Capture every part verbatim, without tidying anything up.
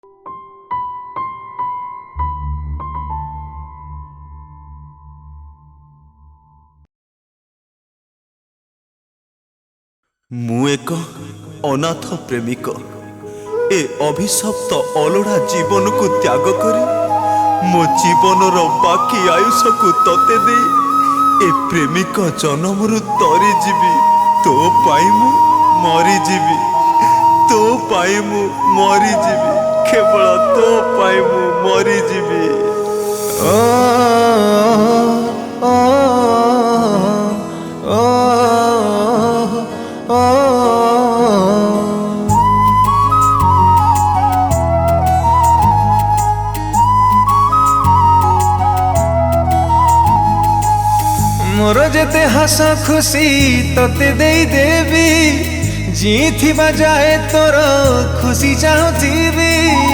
मु एक अनाथ प्रेमिक ए अभिशप्त अलोड़ा जीवन को त्याग करी मो जीवन बाकी आयुष को तते दे ए प्रेमिक जन्म तरी जीवी तो पाई मु मरी जीवी तो पाई मु मरी जीवी केवल तो पाई मु मरी जीवी। ओ, ओ, ओ, ओ, मोर जेते हस खुशी तते दे देवी जी थी बजाए तोर खुशी चाहूबी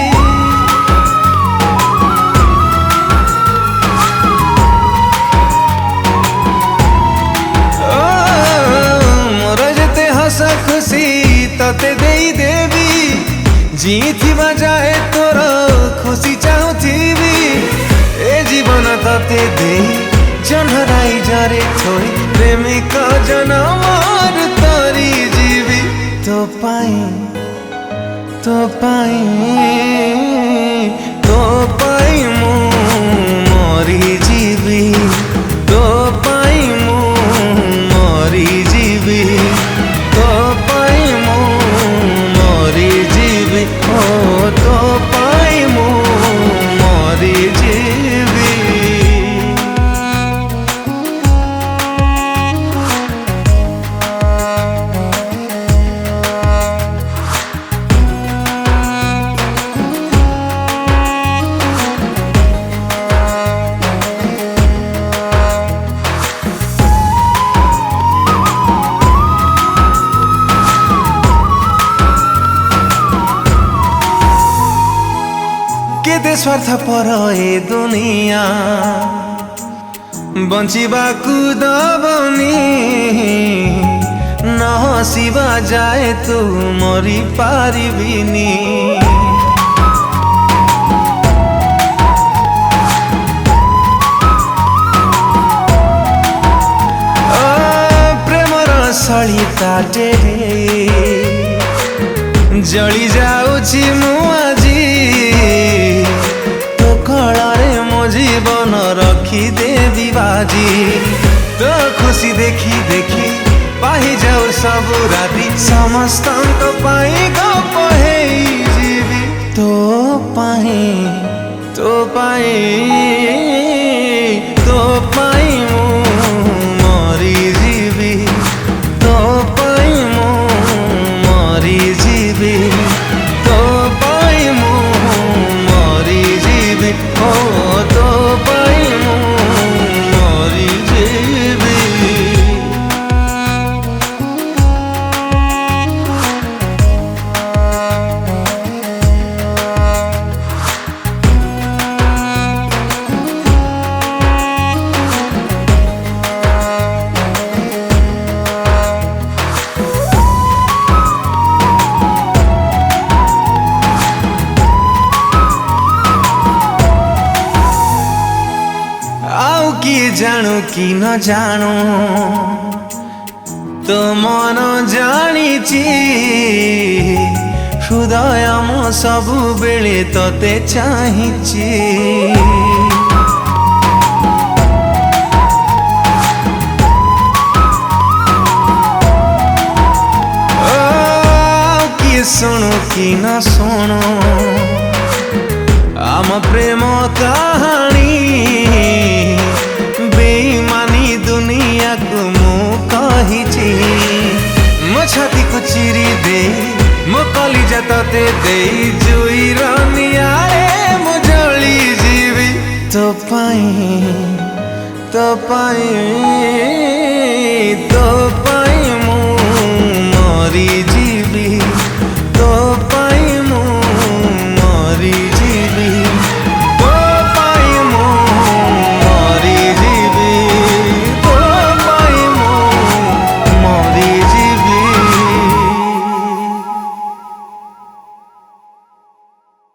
मोर जेते हस खुशी तते दे देवी जी थी बजाए तोर खुशी चाहूबी ए जीवन तते दे जनहराई जारे थोड़ी प्रेमिक जनम तरी जीवी तो पाई तो पाई तो पाई मु मरी जीवी तो पाई मु मरी जीवी तो पाई मु मरी जीवी ओ तो पाई मु मरी जीवी। केते स्वार्थ पर ए दुनिया बंचिबाकू दबनी न हसिबा जाए तू मरी पारिबिनी प्रेमर सलिता टेरे जली जाउछि मु आजी तो कलारे मो जीवन रखी देवी बाजी तो खुशी देखी देखी पाही जाऊ सब राती समस्त पाई गप जीवी तो पाई तो पाई तो पाई मु मरी जीवी तो पाई मु मरी जीवी तो पाई मु मरी जीवी ओ तो पाई मु मरी जीवी। कि जानू कि न जानू तो मन जानी हृदय मो सबु बेले तते चाहिची कि सुनु कि न सुनु आम प्रेम कहानी बेईमानी दुनिया को मु कहिची मो छाती को चिरी दे मो कलिजा तते दे जुई रनियारे मु जली जीवी तो पाई तो पाई तो पाई मु मरी